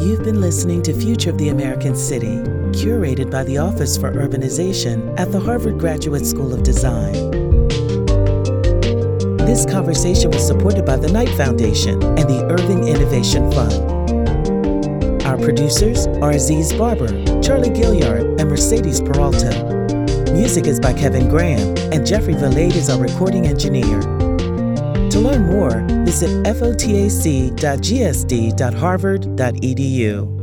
You've been listening to Future of the American City, curated by the Office for Urbanization at the Harvard Graduate School of Design. This conversation was supported by the Knight Foundation and the Irving Innovation Fund. Our producers are Aziz Barber, Charlie Gilliard, and Mercedes Peralta. Music is by Kevin Graham, and Jeffrey Valade is our recording engineer. To learn more, visit fotac.gsd.harvard.edu.